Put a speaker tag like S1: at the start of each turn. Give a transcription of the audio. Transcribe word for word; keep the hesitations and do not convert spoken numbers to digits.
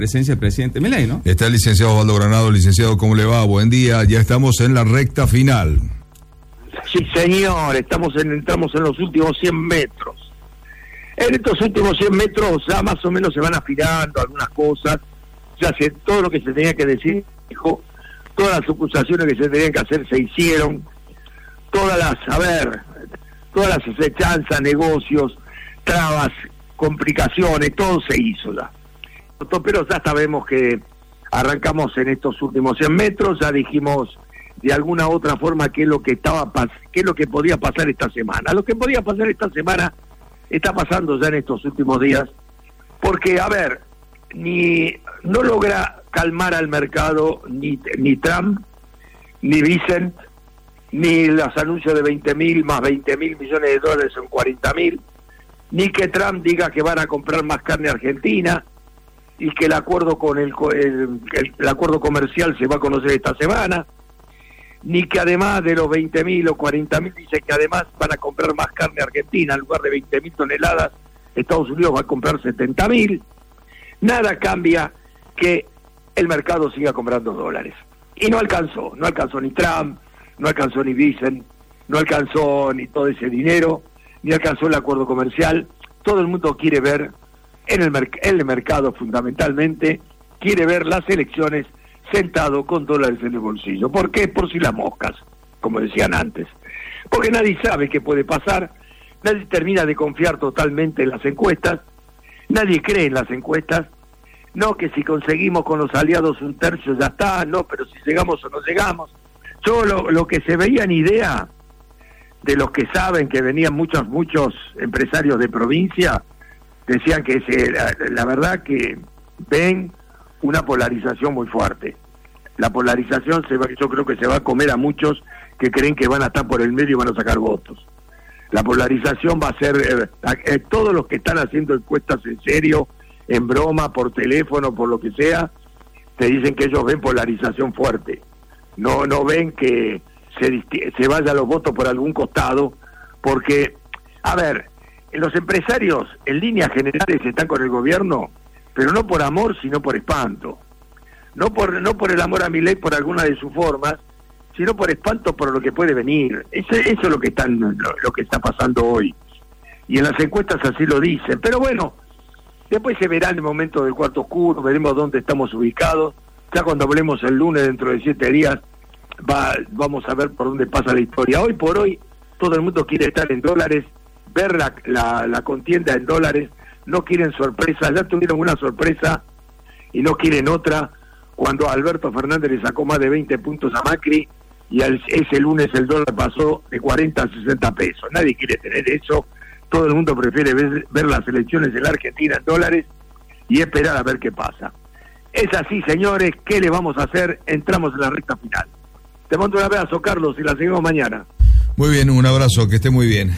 S1: Presencia del presidente Milei, ¿no?
S2: Está el licenciado Osvaldo Granado. Licenciado, ¿cómo le va? Buen día, ya estamos en la recta final.
S3: Sí, señor, estamos en, entramos en los últimos cien metros. En estos últimos cien metros ya más o menos se van aspirando algunas cosas, ya se, todo lo que se tenía que decir, dijo, todas las acusaciones que se tenían que hacer se hicieron, todas las, a ver, todas las acechanzas, negocios, trabas, complicaciones, todo se hizo ya. Pero ya sabemos que arrancamos en estos últimos cien metros, ya dijimos de alguna u otra forma qué es lo que estaba qué es lo que podía pasar esta semana. Lo que podía pasar esta semana está pasando ya en estos últimos días, porque a ver, ni no logra calmar al mercado ni, ni Trump, ni Vicent, ni los anuncios de veinte mil más veinte mil millones de dólares en cuarenta mil, ni que Trump diga que van a comprar más carne argentina, y que el acuerdo con el, el, el, el acuerdo comercial se va a conocer esta semana, ni que además de los veinte mil o cuarenta mil dice que además van a comprar más carne argentina, en lugar de veinte mil toneladas, Estados Unidos va a comprar setenta mil. Nada cambia que el mercado siga comprando dólares. Y no alcanzó, no alcanzó ni Trump, no alcanzó ni Vicent, no alcanzó ni todo ese dinero, ni alcanzó el acuerdo comercial. Todo el mundo quiere ver En el, merc- en el mercado fundamentalmente, quiere ver las elecciones sentado con dólares en el bolsillo. ¿Por qué? Por si las moscas, como decían antes. Porque nadie sabe qué puede pasar, nadie termina de confiar totalmente en las encuestas, nadie cree en las encuestas, no que si conseguimos con los aliados un tercio ya está, no, pero si llegamos o no llegamos. Yo lo, lo que se veía en idea de los que saben que venían muchos, muchos empresarios de provincia, decían que se, la, la verdad que ven una polarización muy fuerte. La polarización se va, yo creo que se va a comer a muchos que creen que van a estar por el medio y van a sacar votos. La polarización va a ser eh, eh, todos los que están haciendo encuestas en serio, en broma, por teléfono, por lo que sea, te dicen que ellos ven polarización fuerte. No, no ven que se, se vayan los votos por algún costado, porque, a ver, los empresarios en líneas generales están con el gobierno, pero no por amor, sino por espanto. No por no por el amor a Milei por alguna de sus formas, sino por espanto por lo que puede venir. Eso, eso es lo que están lo, lo que está pasando hoy. Y en las encuestas así lo dicen. Pero bueno, después se verá en el momento del cuarto oscuro, veremos dónde estamos ubicados. Ya cuando hablemos el lunes, dentro de siete días, va, vamos a ver por dónde pasa la historia. Hoy por hoy, todo el mundo quiere estar en dólares, ver la, la, la contienda en dólares, no quieren sorpresa, ya tuvieron una sorpresa y no quieren otra, cuando Alberto Fernández le sacó más de veinte puntos a Macri y al, ese lunes el dólar pasó de cuarenta a sesenta pesos. Nadie quiere tener eso, todo el mundo prefiere ver, ver las elecciones de la Argentina en dólares y esperar a ver qué pasa. Es así, señores, ¿qué le vamos a hacer? Entramos en la recta final. Te mando un abrazo, Carlos, y la seguimos mañana.
S2: Muy bien, un abrazo, que esté muy bien.